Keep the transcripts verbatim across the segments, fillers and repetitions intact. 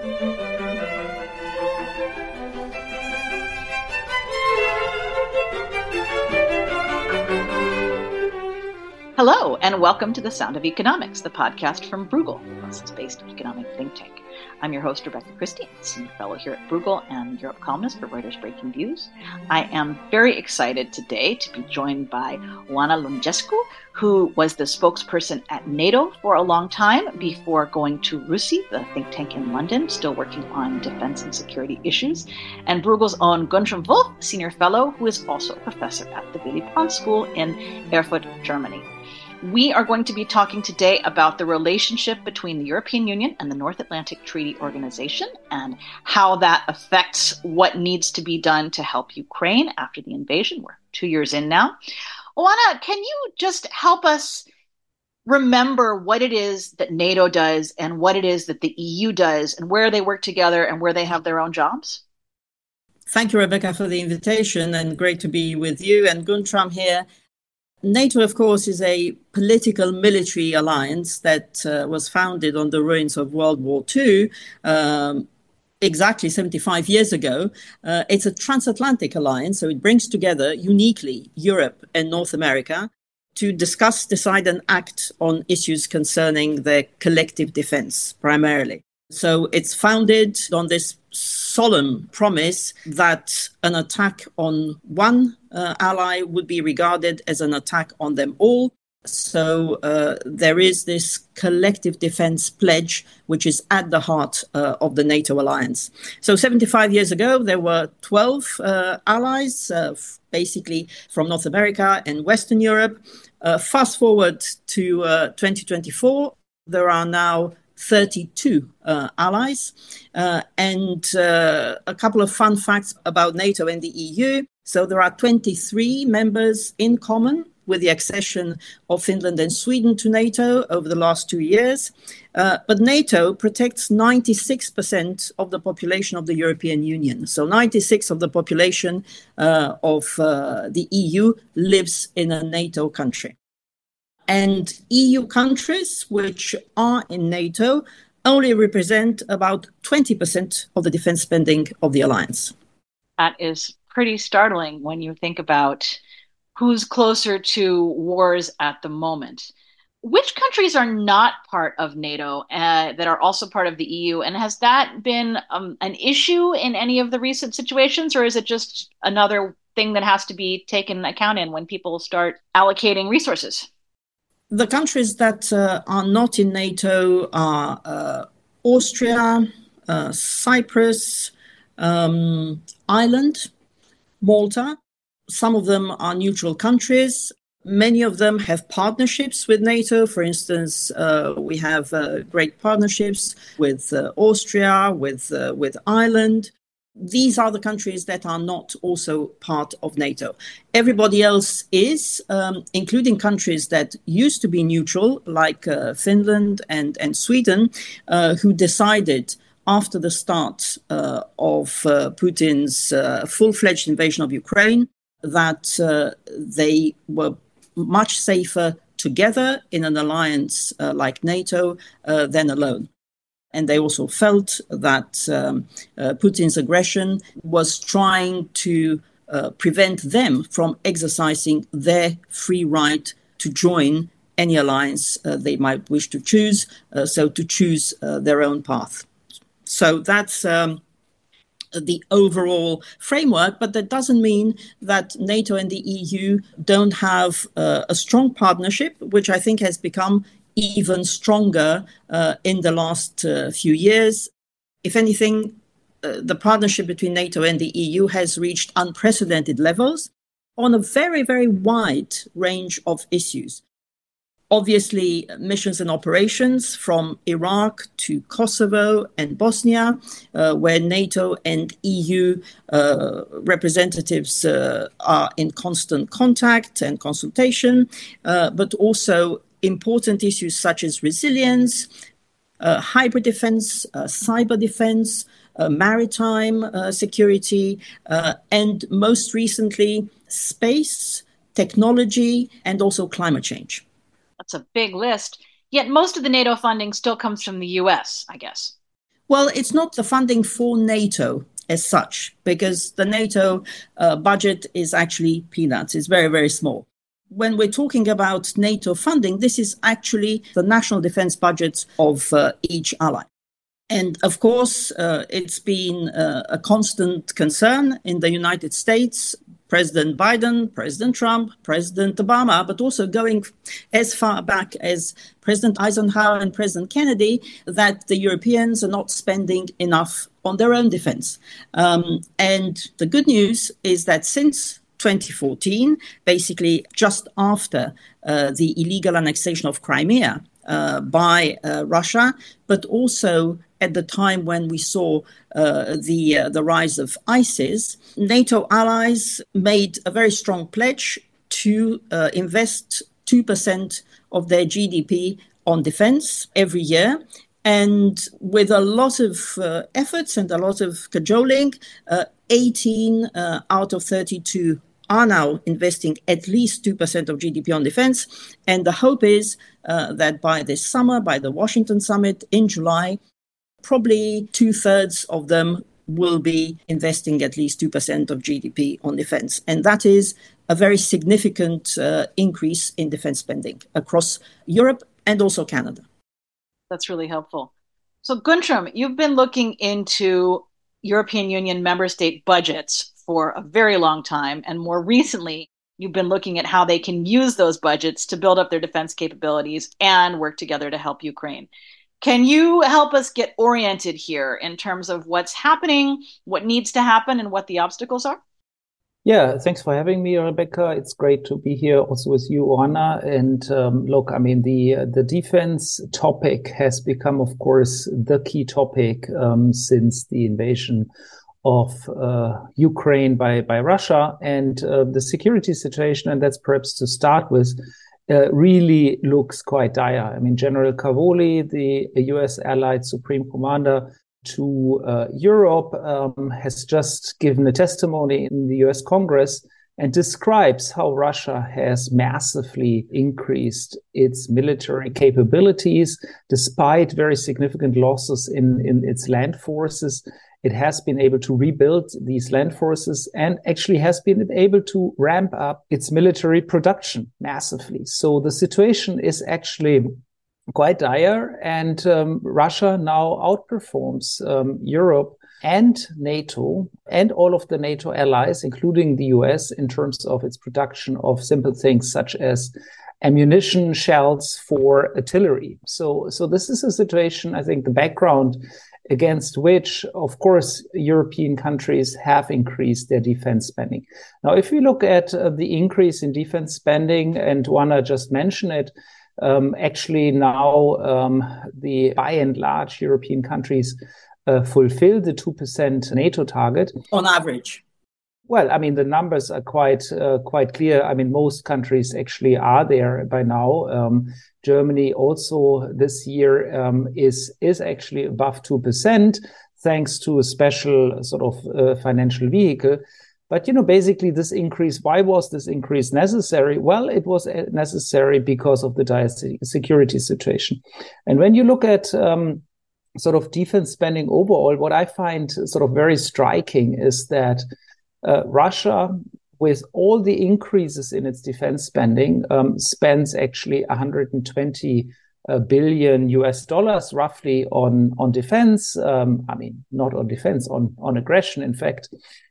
Hello, and welcome to The Sound of Economics, the podcast from Bruegel, the Brussels-based economic think tank. I'm your host, Rebecca Christie, senior fellow here at Bruegel and Europe columnist for Reuters Breaking Views. I am very excited today to be joined by Oana Lungescu, who was the spokesperson at NATO for a long time before going to RUSI, the think tank in London, still working on defense and security issues, and Bruegel's own Guntram Wolff, senior fellow, who is also a professor at the Willy Brandt School in Erfurt, Germany. We are going to be talking today about the relationship between the European Union and the North Atlantic Treaty Organization and how that affects what needs to be done to help Ukraine after the invasion. We're two years in now. Oana, can you just help us remember what it is that NATO does and what it is that the E U does and where they work together and where they have their own jobs? Thank you, Rebecca, for the invitation, and great to be with you and Guntram here. NATO, of course, is a political military alliance that uh, was founded on the ruins of World War Two, um, exactly seventy-five years ago. Uh, it's a transatlantic alliance, so it brings together uniquely Europe and North America to discuss, decide, and act on issues concerning their collective defense, primarily. So it's founded on this solemn promise that an attack on one uh, ally would be regarded as an attack on them all. So uh, there is this collective defense pledge, which is at the heart uh, of the NATO alliance. So seventy-five years ago, there were twelve uh, allies, uh, f- basically from North America and Western Europe. Uh, fast forward to uh, twenty twenty-four, there are now thirty-two uh, allies. Uh, and uh, a couple of fun facts about NATO and the E U. So there are twenty-three members in common, with the accession of Finland and Sweden to NATO over the last two years. Uh, but NATO protects ninety-six percent of the population of the European Union. So ninety-six of the population uh, of uh, the E U lives in a NATO country. And E U countries which are in NATO only represent about twenty percent of the defense spending of the alliance. That is pretty startling when you think about who's closer to wars at the moment. Which countries are not part of NATO uh, that are also part of the E U? And has that been um, an issue in any of the recent situations, or is it just another thing that has to be taken account in when people start allocating resources? The countries that uh, are not in NATO are uh, Austria, uh, Cyprus, um, Ireland, Malta. Some of them are neutral countries. Many of them have partnerships with NATO. For instance, uh, we have uh, great partnerships with uh, Austria, with uh, with Ireland. These are the countries that are not also part of NATO. Everybody else is, um, including countries that used to be neutral, like uh, Finland and, and Sweden, uh, who decided after the start uh, of uh, Putin's uh, full-fledged invasion of Ukraine that uh, they were much safer together in an alliance uh, like NATO uh, than alone. And they also felt that um, uh, Putin's aggression was trying to uh, prevent them from exercising their free right to join any alliance uh, they might wish to choose, uh, so to choose uh, their own path. So that's um, the overall framework, but that doesn't mean that NATO and the E U don't have uh, a strong partnership, which I think has become even stronger uh, in the last uh, few years. If anything, uh, the partnership between NATO and the E U has reached unprecedented levels on a very, very wide range of issues. Obviously, missions and operations from Iraq to Kosovo and Bosnia, uh, where NATO and E U uh, representatives uh, are in constant contact and consultation, uh, but also important issues such as resilience, uh, hybrid defense, uh, cyber defense, uh, maritime uh, security, uh, and most recently, space, technology, and also climate change. That's a big list. Yet most of the NATO funding still comes from the U S, I guess. Well, it's not the funding for NATO as such, because the NATO uh, budget is actually peanuts. It's very, very small. When we're talking about NATO funding, this is actually the national defense budgets of uh, each ally. And of course, uh, it's been uh, a constant concern in the United States, President Biden, President Trump, President Obama, but also going as far back as President Eisenhower and President Kennedy, that the Europeans are not spending enough on their own defense. Um, and the good news is that since twenty fourteen, basically just after uh, the illegal annexation of Crimea uh, by uh, Russia, but also at the time when we saw uh, the uh, the rise of ISIS, NATO allies made a very strong pledge to uh, invest two percent of their G D P on defense every year. And with a lot of uh, efforts and a lot of cajoling, uh, eighteen uh, out of thirty-two are now investing at least two percent of G D P on defense. And the hope is uh, that by this summer, by the Washington summit in July, probably two-thirds of them will be investing at least two percent of G D P on defense. And that is a very significant uh, increase in defense spending across Europe and also Canada. That's really helpful. So Guntram, you've been looking into European Union member state budgets for a very long time. And more recently, you've been looking at how they can use those budgets to build up their defense capabilities and work together to help Ukraine. Can you help us get oriented here in terms of what's happening, what needs to happen, and what the obstacles are? Yeah, thanks for having me, Rebecca. It's great to be here also with you, Anna. And um, look, I mean, the the defense topic has become, of course, the key topic um, since the invasion of uh, Ukraine by, by Russia, and uh, the security situation, and that's perhaps to start with, Uh, really looks quite dire. I mean, General Cavoli, the U S allied supreme commander to uh, Europe, um, has just given a testimony in the U S Congress and describes how Russia has massively increased its military capabilities despite very significant losses in, in its land forces. It has been able to rebuild these land forces and actually has been able to ramp up its military production massively. So the situation is actually quite dire, and um, Russia now outperforms um, Europe and NATO and all of the NATO allies, including the U S, in terms of its production of simple things such as ammunition, shells for artillery. So, so this is a situation, I think, the background against which, of course, European countries have increased their defense spending. Now, if we look at uh, the increase in defense spending, and Juana just mentioned it, um, actually now um, the by and large European countries uh, fulfill the two percent NATO target. On average. Well, I mean, the numbers are quite uh, quite clear. I mean, most countries actually are there by now. Um, Germany also this year um, is is actually above two percent, thanks to a special sort of uh, financial vehicle. But, you know, basically this increase, why was this increase necessary? Well, it was necessary because of the dire security situation. And when you look at um, sort of defense spending overall, what I find sort of very striking is that Uh, Russia, with all the increases in its defense spending, um, spends actually one hundred twenty uh, billion U S dollars roughly on, on defense. Um, I mean, not on defense, on, on aggression, in fact,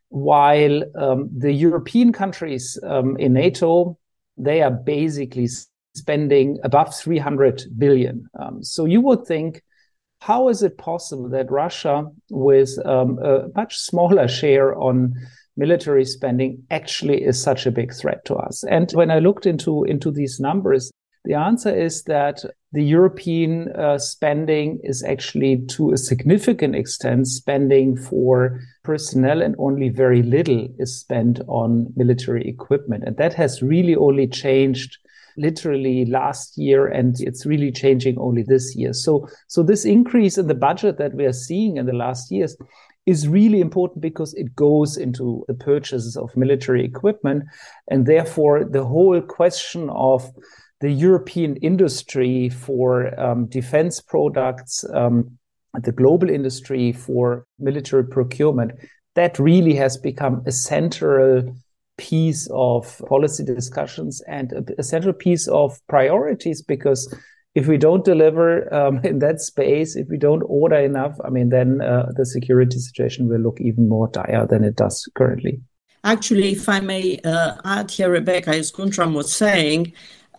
while um, the European countries um, in NATO, they are basically spending above three hundred billion. Um, so you would think, how is it possible that Russia, with um, a much smaller share on military spending, actually is such a big threat to us? And when I looked into, into these numbers, the answer is that the European uh, spending is actually to a significant extent spending for personnel, and only very little is spent on military equipment. And that has really only changed literally last year, and it's really changing only this year. So, so this increase in the budget that we are seeing in the last years is really important because it goes into the purchases of military equipment. And therefore, the whole question of the European industry for um, defense products um, the global industry for military procurement, that really has become a central piece of policy discussions and a, a central piece of priorities, because if we don't deliver um, in that space, if we don't order enough, I mean, then uh, the security situation will look even more dire than it does currently. Actually, if I may uh, add here, Rebecca, as Guntram was saying,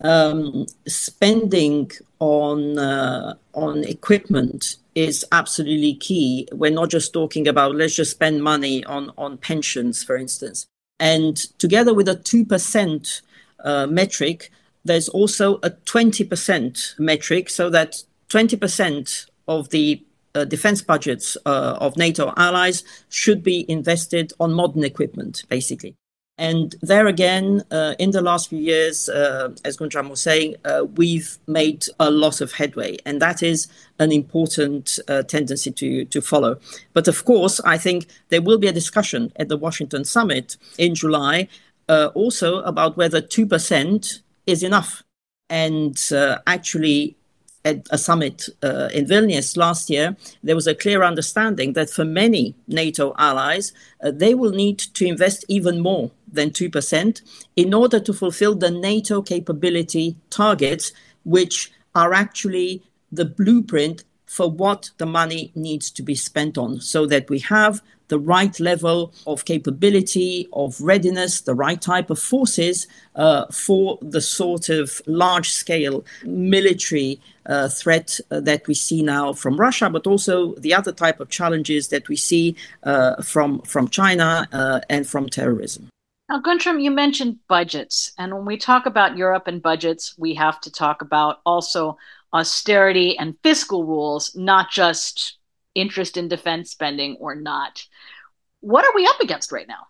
um, spending on uh, on equipment is absolutely key. We're not just talking about let's just spend money on, on pensions, for instance. And together with a two percent uh, metric, there's also a twenty percent metric, so that twenty percent of the uh, defense budgets uh, of NATO allies should be invested on modern equipment, basically. And there again, uh, in the last few years, uh, as Guntram was saying, uh, we've made a lot of headway, and that is an important uh, tendency to, to follow. But of course, I think there will be a discussion at the Washington summit in July uh, also about whether two percent is enough. And uh, actually, at a summit uh, in Vilnius last year, there was a clear understanding that for many NATO allies, uh, they will need to invest even more than two percent in order to fulfill the NATO capability targets, which are actually the blueprint for what the money needs to be spent on, so that we have the right level of capability, of readiness, the right type of forces uh, for the sort of large-scale military uh, threat uh, that we see now from Russia, but also the other type of challenges that we see uh, from, from China uh, and from terrorism. Now, Guntram, you mentioned budgets. And when we talk about Europe and budgets, we have to talk about also austerity and fiscal rules, not just interest in defense spending or not. What are we up against right now?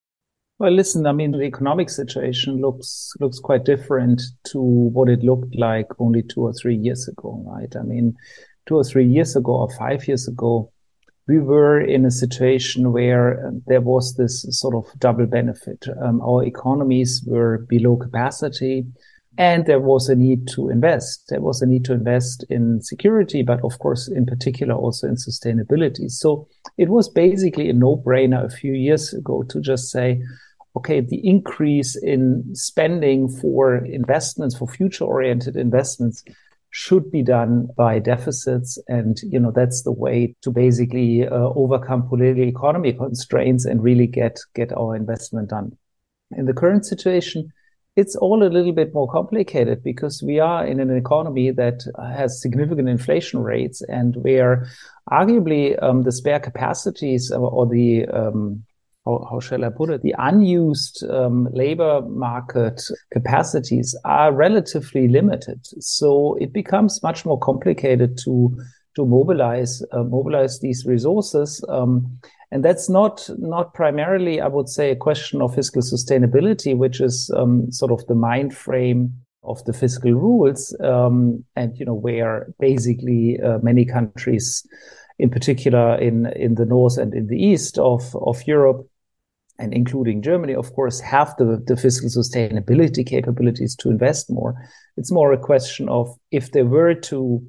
Well, listen, I mean, the economic situation looks looks quite different to what it looked like only two or three years ago, right? I mean, two or three years ago or five years ago, we were in a situation where there was this sort of double benefit. Um, our economies were below capacity, and there was a need to invest. There was a need to invest in security, but of course, in particular, also in sustainability. So it was basically a no-brainer a few years ago to just say, okay, the increase in spending for investments, for future-oriented investments, should be done by deficits. And, you know, that's the way to basically uh, overcome political economy constraints and really get, get our investment done. In the current situation, it's all a little bit more complicated because we are in an economy that has significant inflation rates and where arguably um, the spare capacities or, or the, um, how, how shall I put it, the unused um, labor market capacities are relatively limited. So it becomes much more complicated to to mobilize uh, mobilize these resources. Um, And that's not not primarily, I would say, a question of fiscal sustainability, which is um, sort of the mind frame of the fiscal rules, um, and you know where basically uh, many countries, in particular in in the north and in the east of of Europe, and including Germany, of course, have the the fiscal sustainability capabilities to invest more. It's more a question of if they were to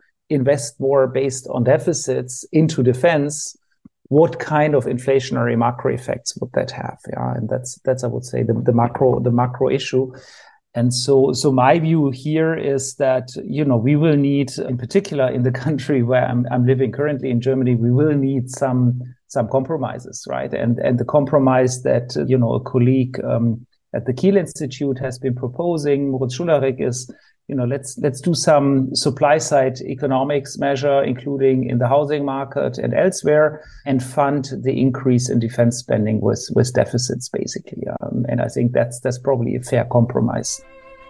invest more based on deficits into defense, what kind of inflationary macro effects would that have? Yeah, and that's that's I would say the, the macro the macro issue. And so so my view here is that you know we will need, in particular in the country where I'm I'm living currently in Germany, we will need some some compromises, right? And and the compromise that you know a colleague um, at the Kiel Institute has been proposing, Moritz Schularik, is, you know, let's let's do some supply side economics measure, including in the housing market and elsewhere, and fund the increase in defense spending with with deficits, basically. Um, and I think that's that's probably a fair compromise.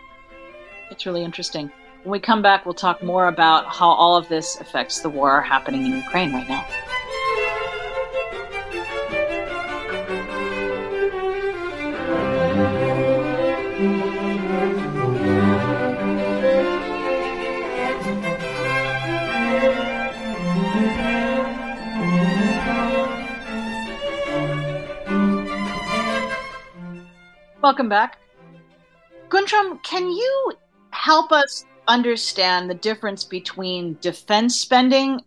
It's really interesting. When we come back, we'll talk more about how all of this affects the war happening in Ukraine right now. Welcome back. Guntram, can you help us understand the difference between defense spending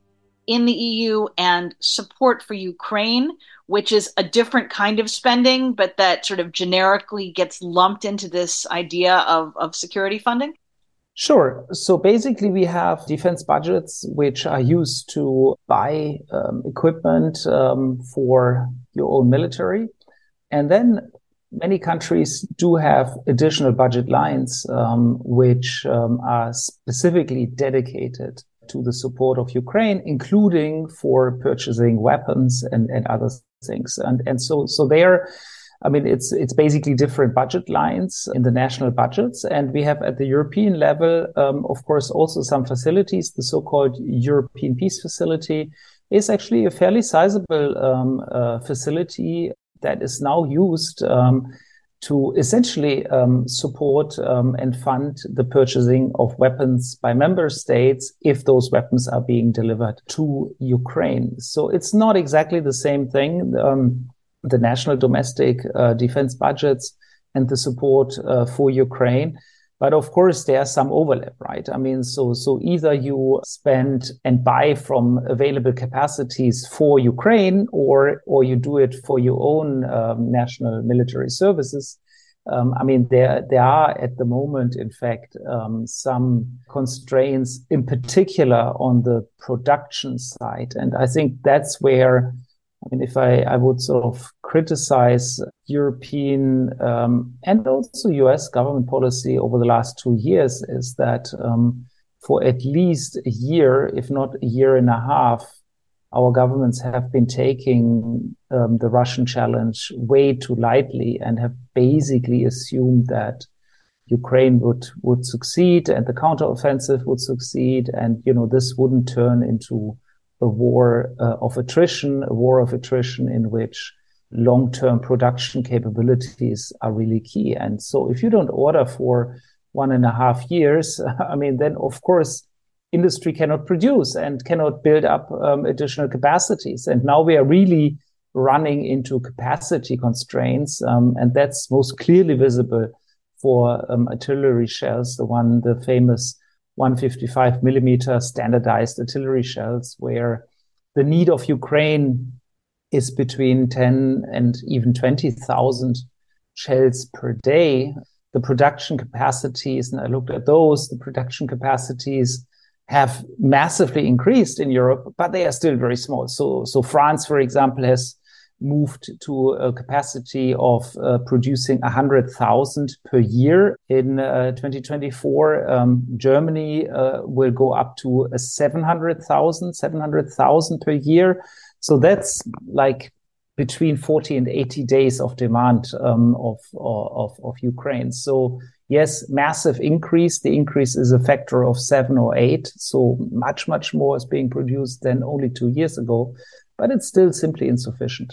in the E U and support for Ukraine, which is a different kind of spending, but that sort of generically gets lumped into this idea of, of security funding? Sure. So basically, we have defense budgets which are used to buy um, equipment um, for your own military. And then many countries do have additional budget lines um, which um, are specifically dedicated to the support of Ukraine, including for purchasing weapons and, and other things. And, and so, so there, I mean, it's, it's basically different budget lines in the national budgets. And we have at the European level, um, of course, also some facilities. The so-called European Peace Facility is actually a fairly sizable um, uh, facility that is now used um, to essentially um, support um, and fund the purchasing of weapons by member states if those weapons are being delivered to Ukraine. So it's not exactly the same thing, um, the national domestic uh, defense budgets and the support uh, for Ukraine. But of course, there's some overlap, right? I mean, so so either you spend and buy from available capacities for Ukraine, or or you do it for your own um, national military services. Um, I mean, there there are at the moment, in fact, um, some constraints, in particular on the production side, and I think that's where, I mean, if I, I would sort of criticize European um, and also U S government policy over the last two years is that um, for at least a year, if not a year and a half, our governments have been taking um, the Russian challenge way too lightly and have basically assumed that Ukraine would, would succeed and the counteroffensive would succeed. And, you know, this wouldn't turn into a war uh, of attrition, a war of attrition in which long-term production capabilities are really key. And so if you don't order for one and a half years, I mean, then of course, industry cannot produce and cannot build up um, additional capacities. And now we are really running into capacity constraints. Um, and that's most clearly visible for um, artillery shells, the one, the famous one fifty-five millimeter standardized artillery shells, where the need of Ukraine is between ten and even twenty thousand shells per day. The production capacities, and I looked at those, the production capacities have massively increased in Europe, but they are still very small. So, so France, for example, has moved to a capacity of uh, producing one hundred thousand per year in uh, twenty twenty-four. Um, Germany uh, will go up to a seven hundred thousand, seven hundred thousand per year. So that's like between forty and eighty days of demand um, of, of, of Ukraine. So yes, massive increase. The increase is a factor of seven or eight. So much, much more is being produced than only two years ago, but it's still simply insufficient.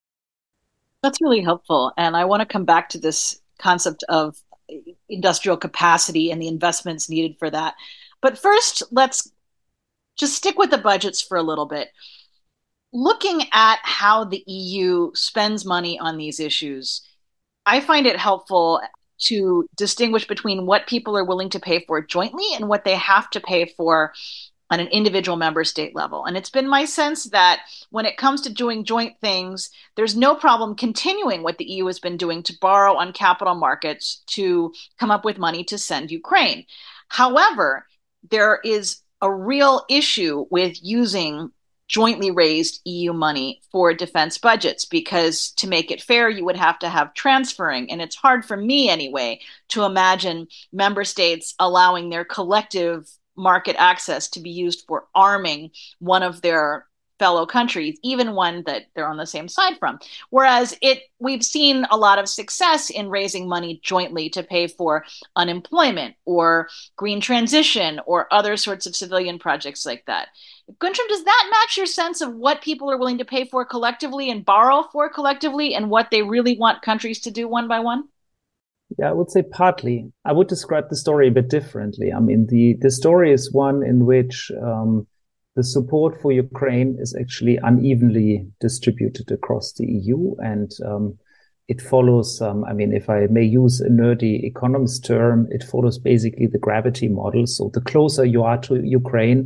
That's really helpful. And I want to come back to this concept of industrial capacity and the investments needed for that. But first, let's just stick with the budgets for a little bit. Looking at how the E U spends money on these issues, I find it helpful to distinguish between what people are willing to pay for jointly and what they have to pay for on an individual member state level. And it's been my sense that when it comes to doing joint things, there's no problem continuing what the E U has been doing to borrow on capital markets to come up with money to send Ukraine. However, there is a real issue with using jointly raised E U money for defense budgets, because to make it fair, you would have to have transferring. And it's hard for me anyway to imagine member states allowing their collective market access to be used for arming one of their fellow countries, even one that they're on the same side from. Whereas it, we've seen a lot of success in raising money jointly to pay for unemployment or green transition or other sorts of civilian projects like that. Guntram, does that match your sense of what people are willing to pay for collectively and borrow for collectively and what they really want countries to do one by one? Yeah, I would say partly. I would describe the story a bit differently. I mean, the, the story is one in which um, the support for Ukraine is actually unevenly distributed across the E U. And um, it follows, um, I mean, if I may use a nerdy economist term, it follows basically the gravity model. So the closer you are to Ukraine,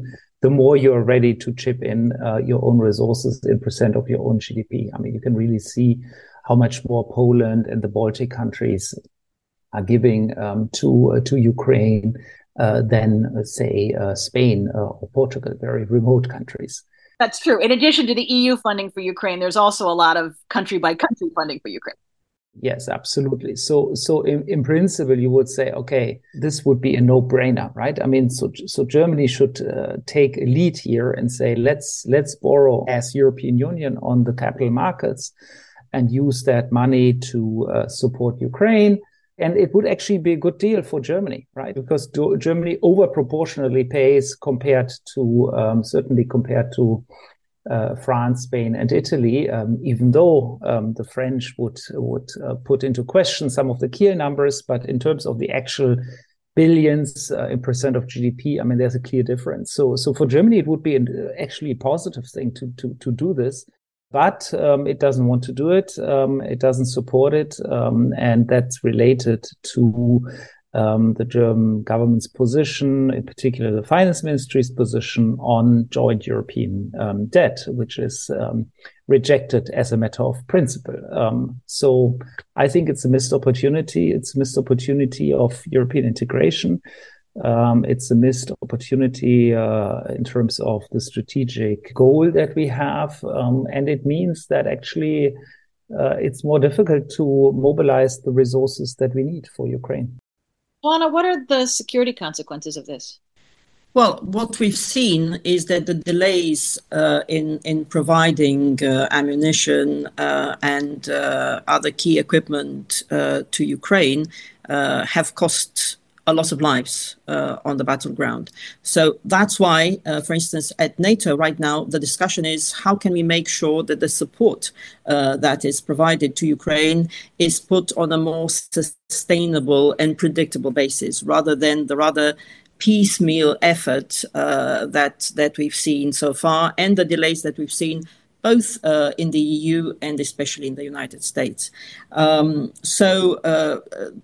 the more you're ready to chip in uh, your own resources in percent of your own G D P. I mean, you can really see how much more Poland and the Baltic countries are giving um, to uh, to Ukraine uh, than, uh, say, uh, Spain uh, or Portugal, very remote countries. That's true. In addition to the E U funding for Ukraine, there's also a lot of country by country funding for Ukraine. Yes, absolutely. So, so in, in principle, you would say, okay, this would be a no-brainer, right? I mean, so so Germany should uh, take a lead here and say, let's let's borrow as European Union on the capital markets and use that money to uh, support Ukraine. And it would actually be a good deal for Germany, right? Because do, Germany over proportionally pays compared to, um, certainly compared to uh, France, Spain, and Italy, um, even though um, the French would, would uh, put into question some of the key numbers. But in terms of the actual billions uh, in percent of G D P, I mean, there's a clear difference. So, so for Germany, it would be an, actually a positive thing to, to, to do this. But um, it doesn't want to do it. Um, it doesn't support it. Um, and that's related to um, the German government's position, in particular the finance ministry's position on joint European um, debt, which is um, rejected as a matter of principle. Um, so I think it's a missed opportunity. It's a missed opportunity of European integration. Um, it's a missed opportunity uh, in terms of the strategic goal that we have. Um, and it means that actually uh, it's more difficult to mobilize the resources that we need for Ukraine. Juana, what are the security consequences of this? Well, what we've seen is that the delays uh, in in providing uh, ammunition uh, and uh, other key equipment uh, to Ukraine uh, have cost a lot of lives uh, on the battleground. So that's why, uh, for instance, at NATO right now, the discussion is how can we make sure that the support uh, that is provided to Ukraine is put on a more sustainable and predictable basis, rather than the rather piecemeal effort uh, that that we've seen so far, and the delays that we've seen both uh, in the E U and especially in the United States. Um, so uh,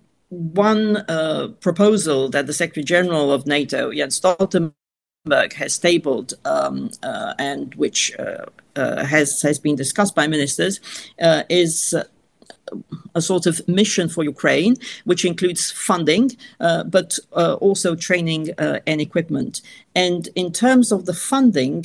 One uh, proposal that the Secretary General of NATO, Jens Stoltenberg, has tabled um, uh, and which uh, uh, has has been discussed by ministers uh, is uh, a sort of mission for Ukraine, which includes funding, uh, but uh, also training uh, and equipment. And in terms of the funding,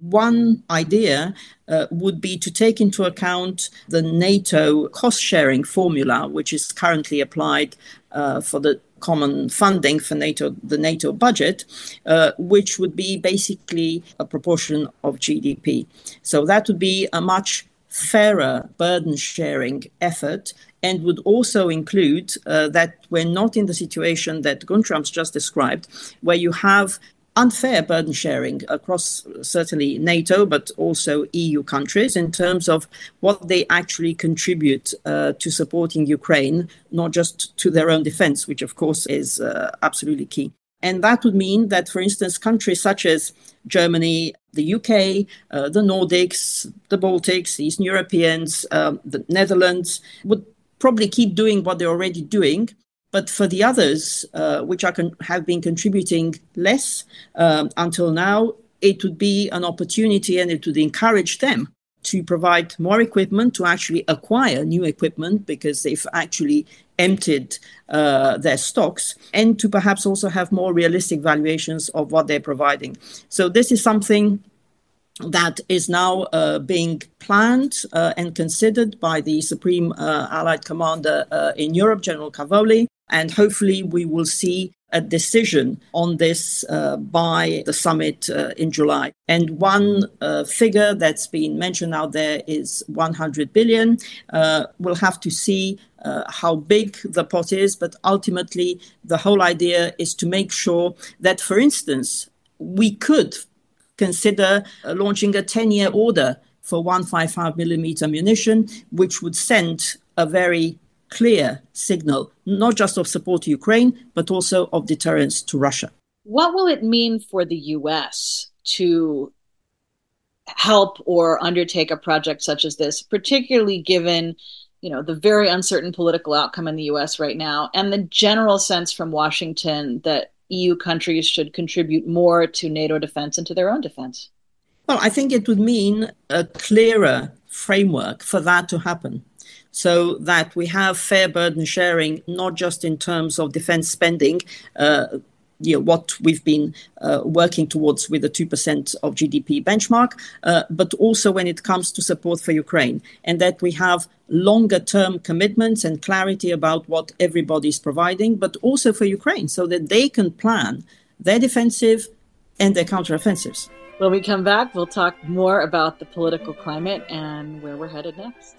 one idea uh, would be to take into account the NATO cost-sharing formula, which is currently applied uh, for the common funding for NATO, the NATO budget, uh, which would be basically a proportion of G D P. So that would be a much fairer burden-sharing effort, and would also include uh, that we're not in the situation that Guntram's just described, where you have unfair burden sharing across certainly NATO, but also E U countries in terms of what they actually contribute uh, to supporting Ukraine, not just to their own defense, which of course is uh, absolutely key. And that would mean that, for instance, countries such as Germany, the U K, uh, the Nordics, the Baltics, the Eastern Europeans, um, the Netherlands would probably keep doing what they're already doing. But for the others, uh, which are con- have been contributing less um, until now, it would be an opportunity, and it would encourage them to provide more equipment, to actually acquire new equipment because they've actually emptied uh, their stocks, and to perhaps also have more realistic valuations of what they're providing. So this is something that is now uh, being planned uh, and considered by the Supreme uh, Allied Commander uh, in Europe, General Cavoli. And hopefully we will see a decision on this uh, by the summit uh, in July. And one uh, figure that's been mentioned out there is one hundred billion. Uh, we'll have to see uh, how big the pot is, but ultimately the whole idea is to make sure that, for instance, we could consider uh, launching a ten-year order for one fifty-five millimeter ammunition, which would send a very clear signal, not just of support to Ukraine, but also of deterrence to Russia. What will it mean for the U S to help or undertake a project such as this, particularly given, you know, the very uncertain political outcome in the U S right now and the general sense from Washington that E U countries should contribute more to NATO defense and to their own defense? Well, I think it would mean a clearer framework for that to happen, so that we have fair burden sharing, not just in terms of defense spending, uh, you know, what we've been uh, working towards with the two percent of G D P benchmark, uh, but also when it comes to support for Ukraine, and that we have longer term commitments and clarity about what everybody's providing, but also for Ukraine, so that they can plan their defensive and their counteroffensives. When we come back, we'll talk more about the political climate and where we're headed next.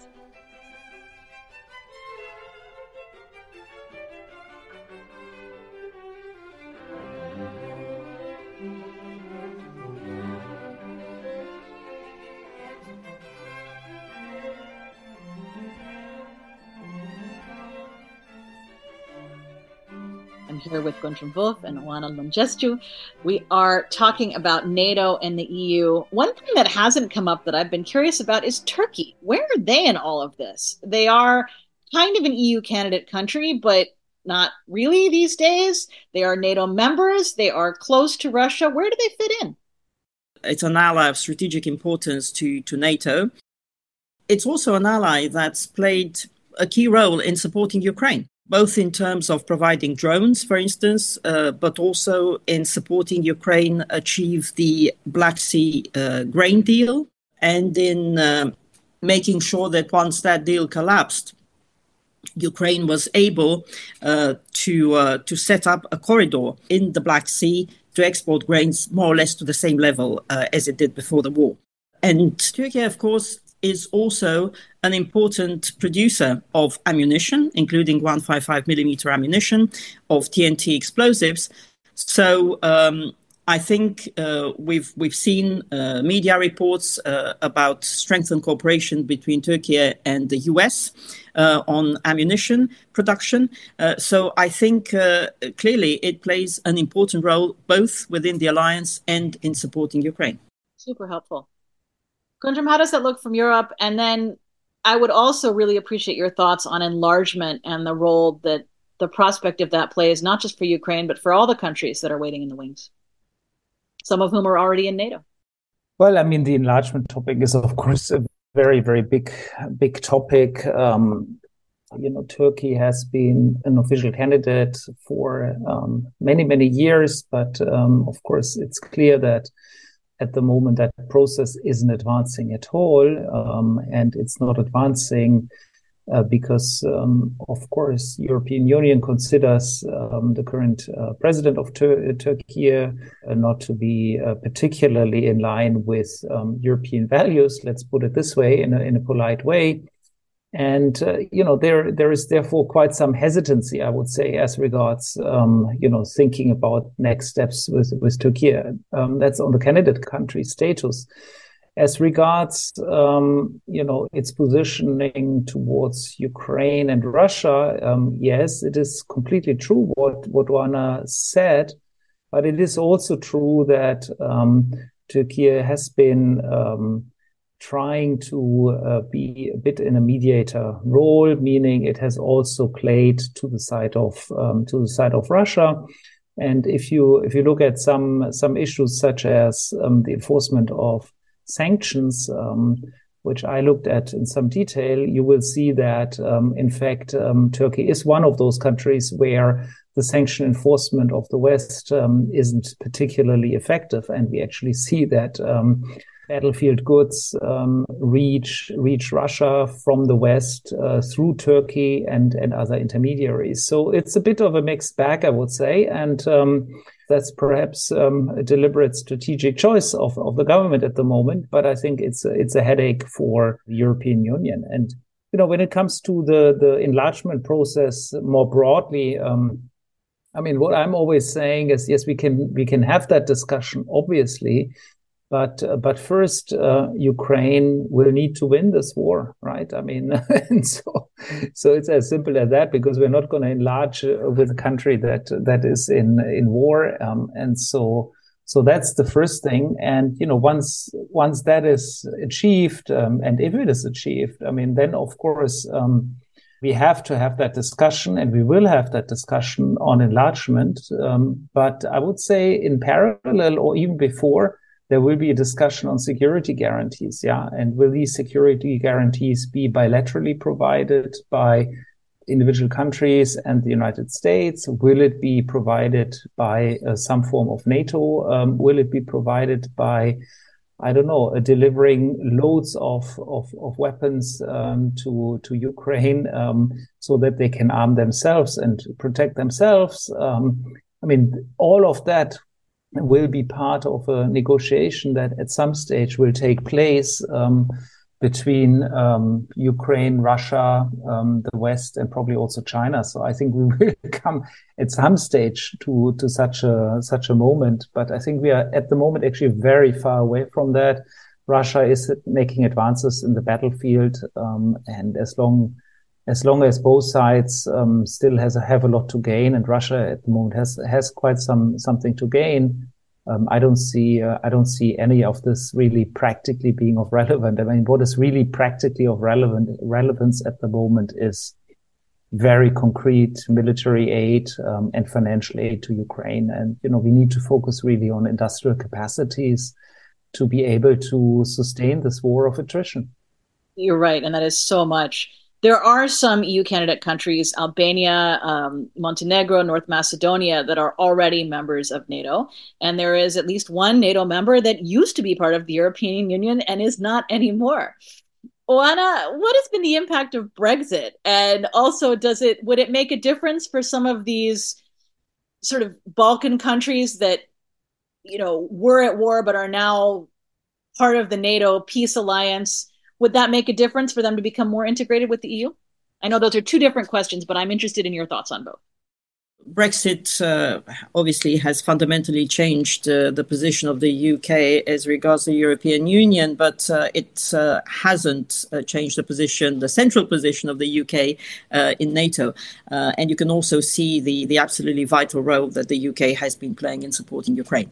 I'm here with Guntram Wolff and Oana Lungescu. We are talking about NATO and the E U. One thing that hasn't come up that I've been curious about is Turkey. Where are they in all of this? They are kind of an E U candidate country, but not really these days. They are NATO members. They are close to Russia. Where do they fit in? It's an ally of strategic importance to, to NATO. It's also an ally that's played a key role in supporting Ukraine, both in terms of providing drones, for instance, uh, but also in supporting Ukraine achieve the Black Sea uh, grain deal, and in uh, making sure that once that deal collapsed, Ukraine was able uh, to uh, to set up a corridor in the Black Sea to export grains more or less to the same level uh, as it did before the war. And Turkey, of course, is also an important producer of ammunition, including one fifty-five millimeter ammunition, of T N T explosives. So um, I think uh, we've we've seen uh, media reports uh, about strengthened cooperation between Turkey and the U S uh, on ammunition production. Uh, so I think uh, clearly it plays an important role both within the alliance and in supporting Ukraine. Super helpful. Guntram, how does that look from Europe? And then I would also really appreciate your thoughts on enlargement and the role that the prospect of that plays, not just for Ukraine, but for all the countries that are waiting in the wings, some of whom are already in NATO. Well, I mean, the enlargement topic is, of course, a very, very big, big topic. Um, you know, Turkey has been an official candidate for um, many, many years, but um, of course, it's clear that at the moment that process isn't advancing at all, um, and it's not advancing uh, because, um, of course, European Union considers um, the current uh, president of Tur- Turkey uh, not to be uh, particularly in line with um, European values. Let's put it this way, in a, in a polite way. And, uh, you know, there there is therefore quite some hesitancy, I would say, as regards, um, you know, thinking about next steps with, with Turkey. Um, that's on the candidate country status. As regards, um, you know, its positioning towards Ukraine and Russia, um, yes, it is completely true what, what Oana said, but it is also true that um, Turkey has been um trying to uh, be a bit in a mediator role, meaning it has also played to the side of um, to the side of Russia. And if you if you look at some some issues such as um, the enforcement of sanctions, um, which I looked at in some detail, you will see that um, in fact um, Turkey is one of those countries where the sanction enforcement of the West um, isn't particularly effective, and we actually see that. Um, Battlefield goods um, reach reach Russia from the West uh, through Turkey and, and other intermediaries. So it's a bit of a mixed bag, I would say, and um, that's perhaps um, a deliberate strategic choice of, of the government at the moment. But I think it's a, it's a headache for the European Union. And you know, when it comes to the the enlargement process more broadly, um, I mean, what I'm always saying is, yes, we can we can have that discussion, obviously. But uh, but first, uh, Ukraine will need to win this war, right? I mean, and so so it's as simple as that, because we're not going to enlarge uh, with a country that that is in in war, um, and so so that's the first thing. And you know, once once that is achieved, um, and if it is achieved, I mean, then of course um, we have to have that discussion, and we will have that discussion on enlargement. Um, but I would say in parallel or even before, there will be a discussion on security guarantees. Yeah. And will these security guarantees be bilaterally provided by individual countries and the United States? Will it be provided by uh, some form of NATO? Um, will it be provided by, I don't know, uh, delivering loads of of, of weapons um, to to Ukraine um, so that they can arm themselves and protect themselves? Um, I mean, all of that will be part of a negotiation that at some stage will take place um, between um, Ukraine, Russia, um, the West, and probably also China. So I think we will come at some stage to to such a such a moment. But I think we are at the moment actually very far away from that. Russia is making advances in the battlefield, um, and as long as long as both sides um, still has a, have a lot to gain, and Russia at the moment has has quite some something to gain. Um, I don't see uh, I don't see any of this really practically being of relevant. I mean, what is really practically of relevant relevance at the moment is very concrete military aid um, and financial aid to Ukraine, and you know we need to focus really on industrial capacities to be able to sustain this war of attrition. You're right, and that is so much. There are some E U candidate countries, Albania, um, Montenegro, North Macedonia, that are already members of NATO. And there is at least one NATO member that used to be part of the European Union and is not anymore. Oana, what has been the impact of Brexit? And also, does it would it make a difference for some of these sort of Balkan countries that, you know, were at war but are now part of the NATO peace alliance? Would that make a difference for them to become more integrated with the E U? I know those are two different questions, but I'm interested in your thoughts on both. Brexit uh, obviously has fundamentally changed uh, the position of the U K as regards the European Union, but uh, it uh, hasn't uh, changed the position, the central position of the U K uh, in NATO. Uh, and you can also see the, the absolutely vital role that the U K has been playing in supporting Ukraine.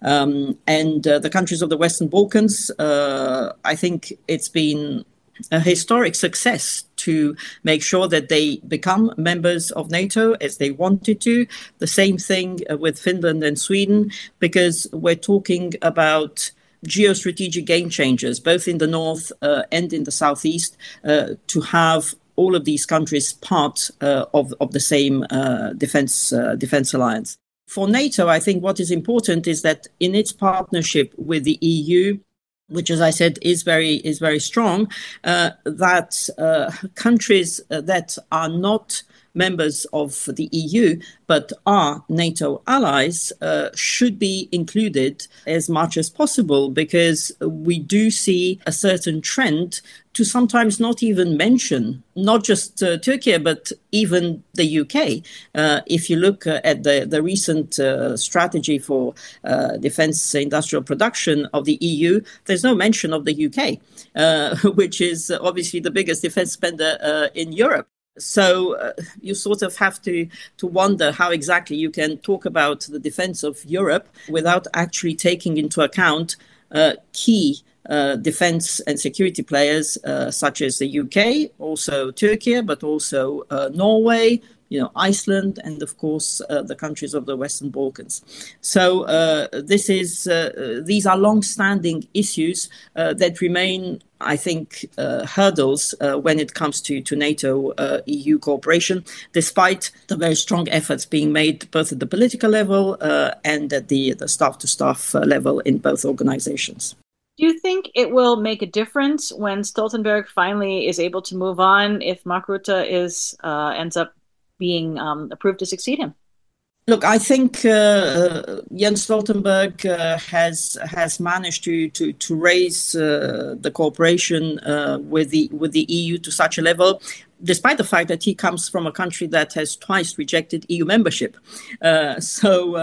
Um, and uh, the countries of the Western Balkans, uh, I think it's been a historic success to make sure that they become members of NATO as they wanted to. The same thing with Finland and Sweden, because we're talking about geostrategic game changers, both in the north uh, and in the southeast, uh, to have all of these countries part uh, of, of the same uh, defense, uh, defense alliance. For NATO, I think what is important is that in its partnership with the E U, which, as I said, is very is very strong, uh, that uh, countries uh, that are not members of the E U but are NATO allies uh, should be included as much as possible, because we do see a certain trend to sometimes not even mention not just uh, Turkey, but even the U K. Uh, if you look uh, at the, the recent uh, strategy for uh, defense industrial production of the E U, there's no mention of the U K, uh, which is obviously the biggest defense spender uh, in Europe. So uh, you sort of have to, to wonder how exactly you can talk about the defense of Europe without actually taking into account uh, key uh, defense and security players uh, such as the U K, also Turkey, but also uh, Norway, you know, Iceland, and of course uh, the countries of the Western Balkans. So uh, this is uh, these are long-standing issues uh, that remain, I think, uh, hurdles uh, when it comes to to NATO uh, E U cooperation, despite the very strong efforts being made both at the political level uh, and at the the staff-to-staff uh, level in both organizations. Do you think it will make a difference when Stoltenberg finally is able to move on if Mark Rutte is uh, ends up being um, approved to succeed him? Look, I think uh, Jens Stoltenberg uh, has has managed to to to raise uh, the cooperation uh, with the with the E U to such a level, despite the fact that he comes from a country that has twice rejected E U membership. Uh, so uh,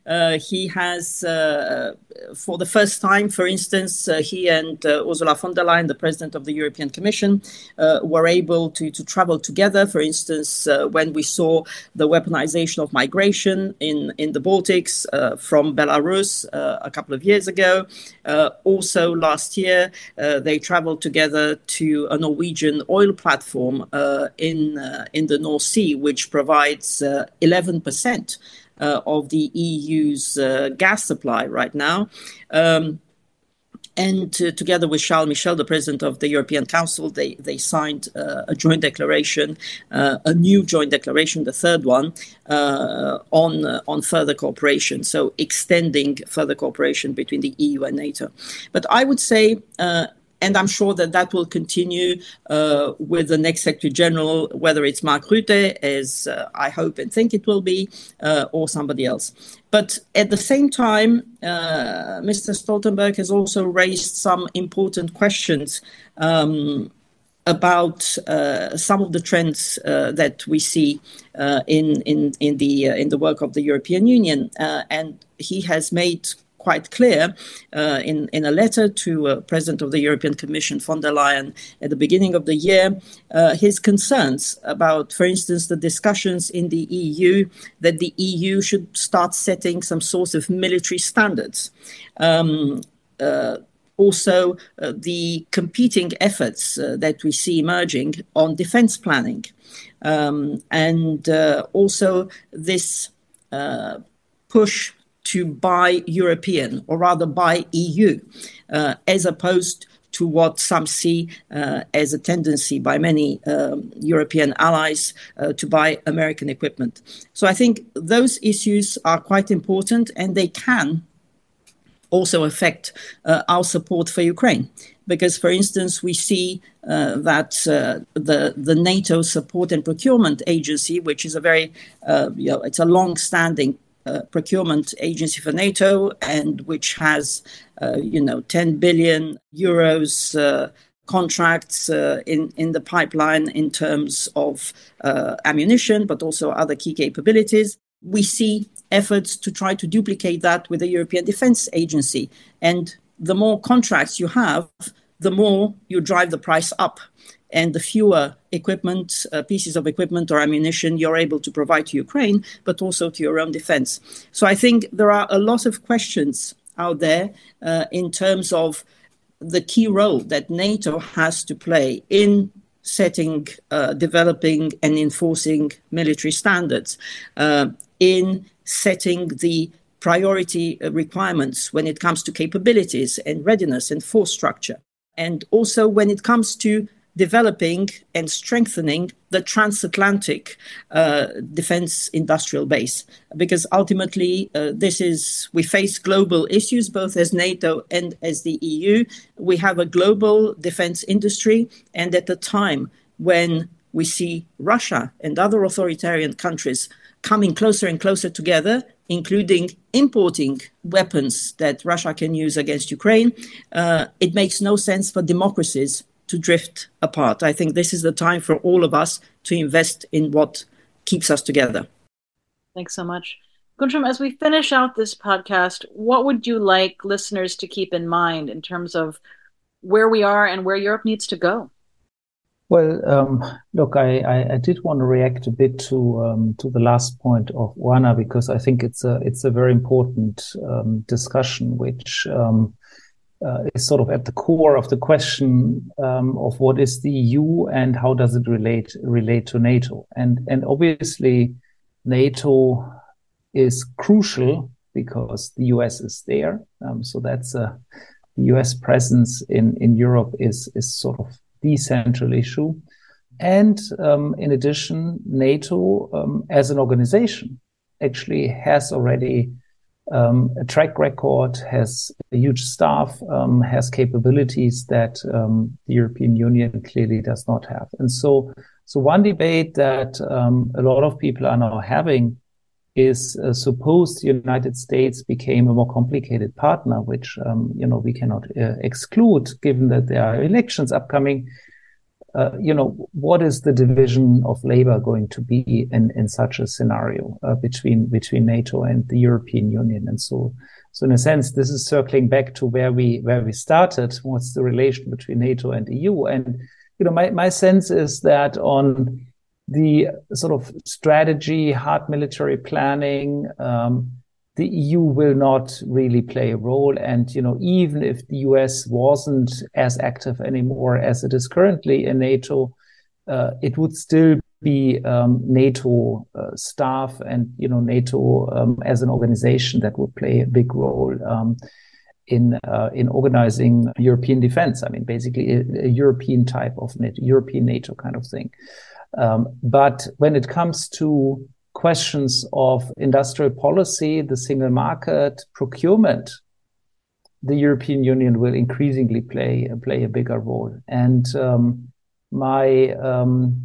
Uh, he has, uh, for the first time, for instance, uh, he and uh, Ursula von der Leyen, the President of the European Commission, uh, were able to, to travel together. For instance, uh, when we saw the weaponization of migration in, in the Baltics uh, from Belarus uh, a couple of years ago. Uh, also last year, uh, they traveled together to a Norwegian oil platform uh, in, uh, in the North Sea, which provides uh, eleven percent uh, of the E U's uh, gas supply right now. Um, And uh, together with Charles Michel, the president of the European Council, they, they signed uh, a joint declaration, uh, a new joint declaration, the third one, uh, on, uh, on further cooperation, so extending further cooperation between the E U and NATO. But I would say, uh, and I'm sure that that will continue uh, with the next Secretary General, whether it's Mark Rutte, as uh, I hope and think it will be, uh, or somebody else. But at the same time, uh, Mister Stoltenberg has also raised some important questions um, about uh, some of the trends uh, that we see uh, in in in the uh, in the work of the European Union, uh, and he has made quite clear uh, in, in a letter to uh, President of the European Commission, von der Leyen, at the beginning of the year, uh, his concerns about, for instance, the discussions in the E U that the E U should start setting some sort of military standards. Um, uh, also, uh, the competing efforts uh, that we see emerging on defense planning. Um, and uh, also this uh, push to buy European, or rather buy E U, uh, as opposed to what some see uh, as a tendency by many um, European allies uh, to buy American equipment. So I think those issues are quite important, and they can also affect uh, our support for Ukraine. Because, for instance, we see uh, that uh, the the NATO Support and Procurement Agency, which is a very, uh, you know, it's a long-standing Uh, procurement agency for NATO, and which has, uh, you know, ten billion euros uh, contracts uh, in, in the pipeline in terms of uh, ammunition, but also other key capabilities. We see efforts to try to duplicate that with the European Defence Agency. And the more contracts you have, the more you drive the price up. And the fewer equipment, uh, pieces of equipment or ammunition you're able to provide to Ukraine, but also to your own defense. So I think there are a lot of questions out there uh, in terms of the key role that NATO has to play in setting, uh, developing and enforcing military standards, uh, in setting the priority requirements when it comes to capabilities and readiness and force structure. And also when it comes to developing and strengthening the transatlantic uh, defense industrial base. Because ultimately, uh, this is, we face global issues, both as NATO and as the E U. We have a global defense industry, and at a time when we see Russia and other authoritarian countries coming closer and closer together, including importing weapons that Russia can use against Ukraine, uh, it makes no sense for democracies to drift apart. I think this is the time for all of us to invest in what keeps us together. Thanks so much. Guntram, as we finish out this podcast, what would you like listeners to keep in mind in terms of where we are and where Europe needs to go? Well, um, look, I, I, I did want to react a bit to um, to the last point of Oana, because I think it's a it's a very important um, discussion, which um, Uh, is sort of at the core of the question um, of what is the E U and how does it relate relate to NATO. And and obviously NATO is crucial because the U S is there. Um, so that's a the U S presence in in Europe is is sort of the central issue. And um, in addition, NATO um, as an organization actually has already Um, a track record, has a huge staff, um, has capabilities that um, the European Union clearly does not have. And so, so one debate that um, a lot of people are now having is uh, suppose the United States became a more complicated partner, which um, you know we cannot uh, exclude, given that there are elections upcoming. uh, you know, what is the division of labor going to be in, in such a scenario uh, between between NATO and the European Union? And so, so in a sense, this is circling back to where we where we started. What's the relation between NATO and E U? And you know, my my sense is that on the sort of strategy, hard military planning, um, the E U will not really play a role. And, you know, even if the U S wasn't as active anymore as it is currently in NATO, uh, it would still be um, NATO uh, staff and, you know, NATO um, as an organization that would play a big role um, in uh, in organizing European defense. I mean, basically a, a European type of NATO, European NATO kind of thing. Um, but when it comes to questions of industrial policy, the single market, procurement, the European Union will increasingly play play a bigger role. And um, my um,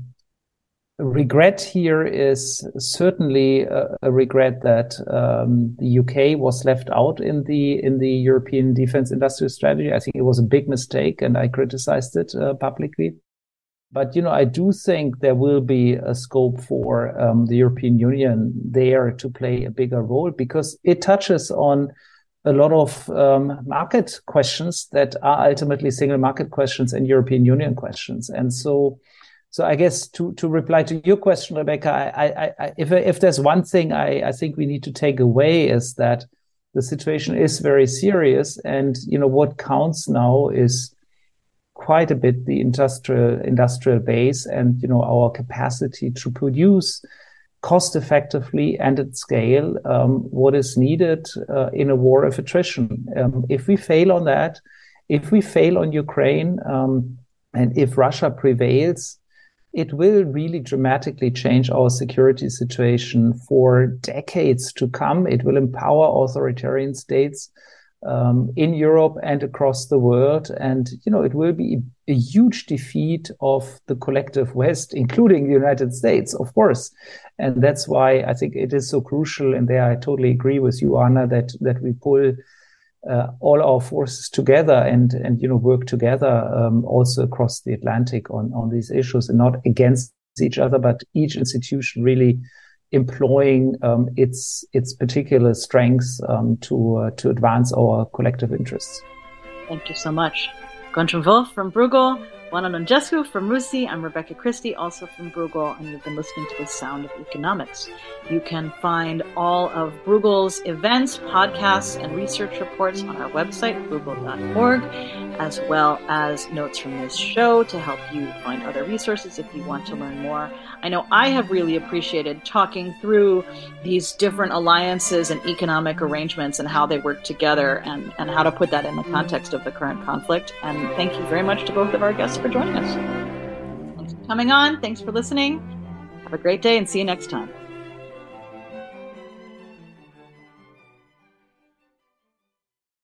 regret here is certainly a, a regret that um, the U K was left out in the in the European defense industrial strategy. I think it was a big mistake, and I criticized it uh, publicly. But, you know, I do think there will be a scope for um, the European Union there to play a bigger role, because it touches on a lot of um, market questions that are ultimately single market questions and European Union questions. And so, so I guess to, to reply to your question, Rebecca, I, I, I, if, if there's one thing I, I think we need to take away is that the situation is very serious. And, you know, what counts now is quite a bit the industrial industrial base and, you know, our capacity to produce cost effectively and at scale um, what is needed uh, in a war of attrition. Um, if we fail on that, if we fail on Ukraine, um, and if Russia prevails, it will really dramatically change our security situation for decades to come. It will empower authoritarian states Um, in Europe and across the world. And, you know, it will be a huge defeat of the collective West, including the United States, of course. And that's why I think it is so crucial. And there I totally agree with you, Anna, that, that we pull uh, all our forces together and, and, you know, work together um, also across the Atlantic on, on these issues, and not against each other, but each institution really employing um, its its particular strengths um, to uh, to advance our collective interests. Thank you so much. Guntram Wolff from Bruegel, Oana Nungescu from RUSI. I'm Rebecca Christie, also from Bruegel, and you've been listening to The Sound of Economics. You can find all of Bruegel's events, podcasts, and research reports on our website, bruegel dot org, as well as notes from this show to help you find other resources if you want to learn more. I know I have really appreciated talking through these different alliances and economic arrangements and how they work together, and, and how to put that in the context of the current conflict. And thank you very much to both of our guests for joining us. Thanks for coming on. Thanks for listening. Have a great day and see you next time.